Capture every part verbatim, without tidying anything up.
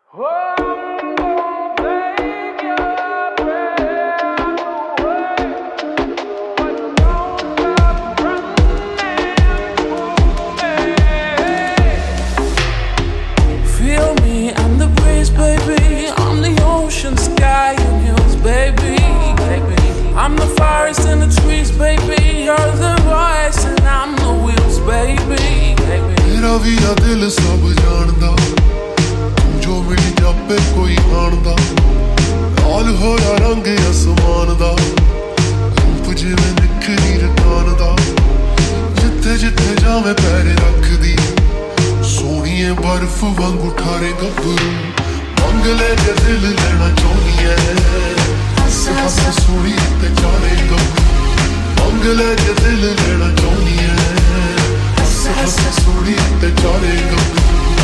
Feel me, I'm the breeze, baby. I'm the ocean, sky, and hills, baby. I'm the forest and the trees, baby. You're the voice and I'm the wheels, baby. तेरा भी आ दिल सब जानदा, तू जो मिल जापे कोई आंदा। लाल होया रंग आसमान दा, रूप जिवें निखरी रकान दा। जिथे जिथे जावे पैर रखदी, सोहणीए बर्फ वांगू ठारे गब्बरू। मंग ले जे दिल लेना चाहुंदी ऐ, हस हस सोहणी ते चारे गब्बरू। मंग ले जे दिल लेना चाहुंदी ऐ, हस हस सोहणी ते चारे गब्बरू।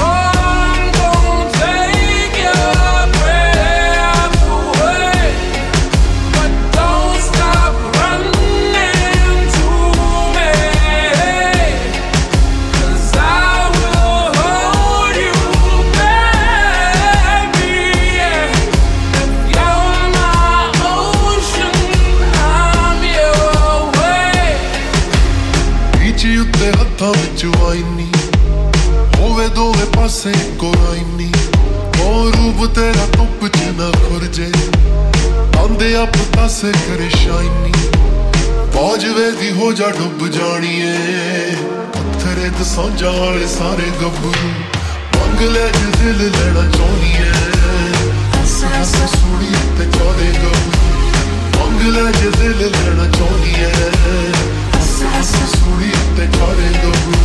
उत्ते हत्थां विच वाइनी होवे दोवें पासे इक्को लाइनी। ओ रूप तेरा धुप्प च ना खुरजे, आंदे आ पतासे करे शाइनी। बाजवे दी हो जा डुब जाणीए, पत्थरे ते सांझां वाले सारे गब्बरू। मंग ले जे दिल लेना चाहुंदी ऐ, हस हस सोहणी ते चारे गब्बरू। मंग ले जे दिल लेना चाहुंदी ऐ, हस हस सोहणी ते चारे गब्बरू।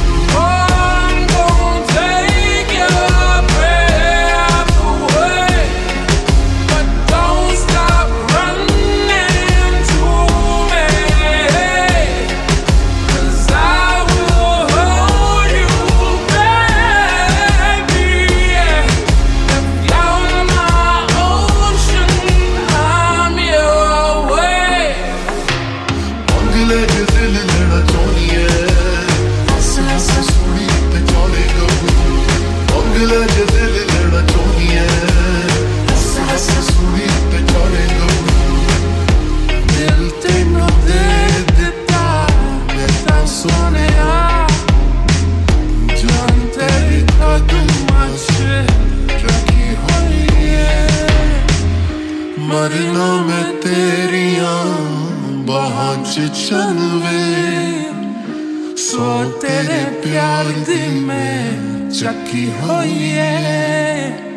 मरना मैं तेरियां बाहां च चलवे, सौ तेरे प्यार दी मैं चक्की होई है।